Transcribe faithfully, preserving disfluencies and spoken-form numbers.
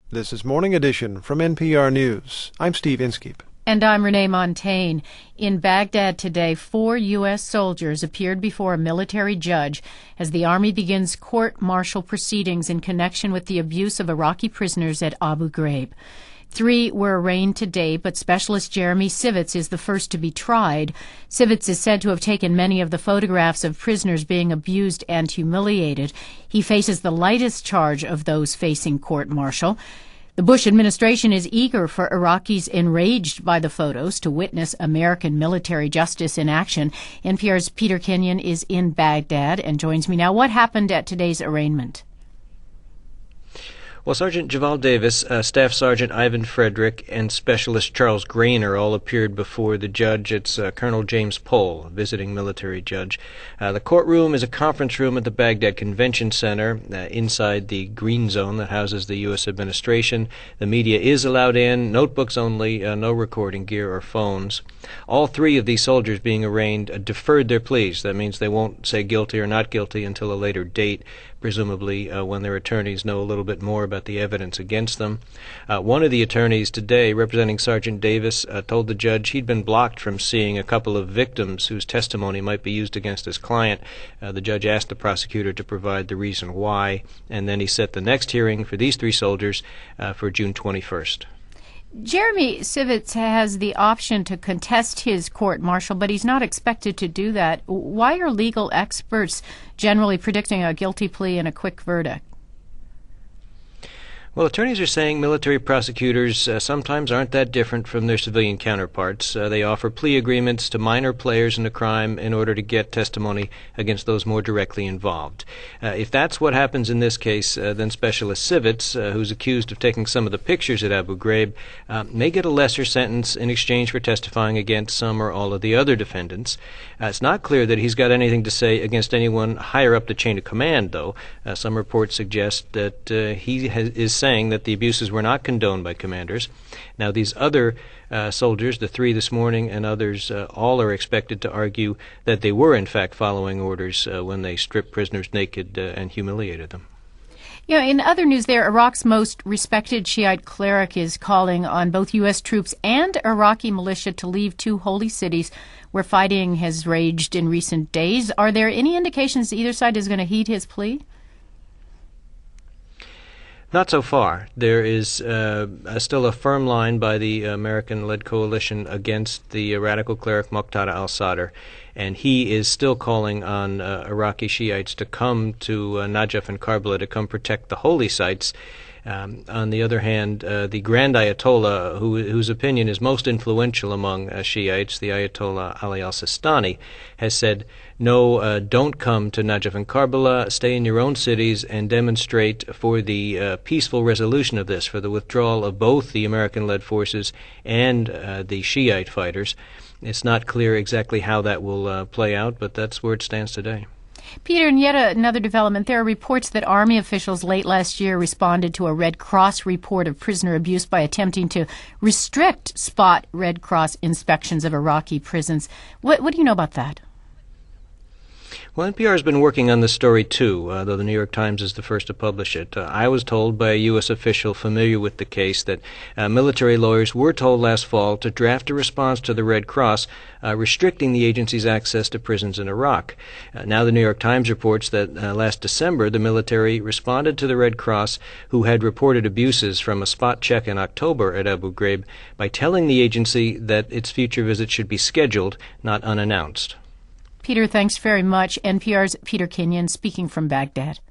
This is Morning Edition from N P R News. I'm Steve Inskeep. And I'm Renee Montagne. In Baghdad today, four U S soldiers appeared before a military judge as the Army begins court-martial proceedings in connection with the abuse of Iraqi prisoners at Abu Ghraib. Three were arraigned today, but Specialist Jeremy Sivitz is the first to be tried. Sivitz is said to have taken many of the photographs of prisoners being abused and humiliated. He faces the lightest charge of those facing court-martial. The Bush administration is eager for Iraqis enraged by the photos to witness American military justice in action. N P R's Peter Kenyon is in Baghdad and joins me now. What happened at today's arraignment? Well, Sergeant Javal Davis, uh, Staff Sergeant Ivan Frederick, and Specialist Charles Grainer all appeared before the judge. It's uh, Colonel James Pohl, a visiting military judge. Uh, the courtroom is a conference room at the Baghdad Convention Center uh, inside the green zone that houses the U S administration. The media is allowed in, notebooks only, uh, no recording gear or phones. All three of these soldiers being arraigned uh, deferred their pleas. That means they won't say guilty or not guilty until a later date, presumably uh, when their attorneys know a little bit more about the evidence against them. Uh, one of the attorneys today, representing Sergeant Davis, uh, told the judge he'd been blocked from seeing a couple of victims whose testimony might be used against his client. Uh, the judge asked the prosecutor to provide the reason why, and then he set the next hearing for these three soldiers uh, for June twenty-first. Jeremy Sivitz has the option to contest his court-martial, but he's not expected to do that. Why are legal experts generally predicting a guilty plea and a quick verdict? Well, attorneys are saying military prosecutors uh, sometimes aren't that different from their civilian counterparts. Uh, they offer plea agreements to minor players in a crime in order to get testimony against those more directly involved. Uh, if that's what happens in this case, uh, then Specialist Sivitz, uh, who's accused of taking some of the pictures at Abu Ghraib, uh, may get a lesser sentence in exchange for testifying against some or all of the other defendants. Uh, it's not clear that he's got anything to say against anyone higher up the chain of command, though. Uh, some reports suggest that uh, he has, is saying saying that the abuses were not condoned by commanders. Now, these other uh, soldiers, the three this morning and others, uh, all are expected to argue that they were, in fact, following orders uh, when they stripped prisoners naked uh, and humiliated them. You know, in other news there, Iraq's most respected Shiite cleric is calling on both U S troops and Iraqi militia to leave two holy cities where fighting has raged in recent days. Are there any indications either side is going to heed his plea? Not so far. There is uh, still a firm line by the American-led coalition against the radical cleric Muqtada al-Sadr, and he is still calling on uh, Iraqi Shiites to come to uh, Najaf and Karbala to come protect the holy sites. Um, on the other hand, uh, the Grand Ayatollah, who, whose opinion is most influential among uh, Shiites, the Ayatollah Ali al-Sistani, has said, no, uh, don't come to Najaf and Karbala, stay in your own cities and demonstrate for the uh, peaceful resolution of this, for the withdrawal of both the American-led forces and uh, the Shiite fighters. It's not clear exactly how that will uh, play out, but that's where it stands today. Peter, and yet another development, there are reports that Army officials late last year responded to a Red Cross report of prisoner abuse by attempting to restrict spot Red Cross inspections of Iraqi prisons. What, what do you know about that? Well, N P R has been working on this story, too, uh, though the New York Times is the first to publish it. Uh, I was told by a U S official familiar with the case that uh, military lawyers were told last fall to draft a response to the Red Cross uh, restricting the agency's access to prisons in Iraq. Uh, now the New York Times reports that uh, last December the military responded to the Red Cross, who had reported abuses from a spot check in October at Abu Ghraib, by telling the agency that its future visits should be scheduled, not unannounced. Peter, thanks very much. N P R's Peter Kenyon speaking from Baghdad.